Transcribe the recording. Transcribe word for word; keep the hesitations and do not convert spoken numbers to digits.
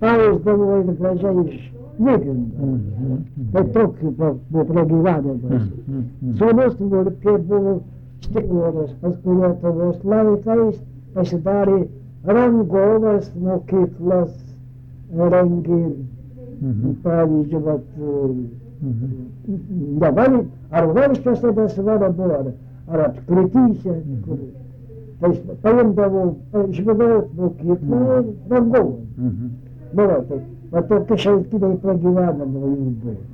spausdavo ir gražiai išlygindavo. Tai tokiu buvo pragyvenimas. Sūnus Murpė buvo Štikoras, paskui Lietuvos laikais pasidarė rangovas mokyklas rengė. Pavyzdžiui, vat, dabar ar Varščiuose besvara buvo, ar, ar apskrityse, kur tai paimdavo, išvadavo mokyklą ir rangovą. Buvo tai, va tokie šaltiniai pragyvenimo jų buvo.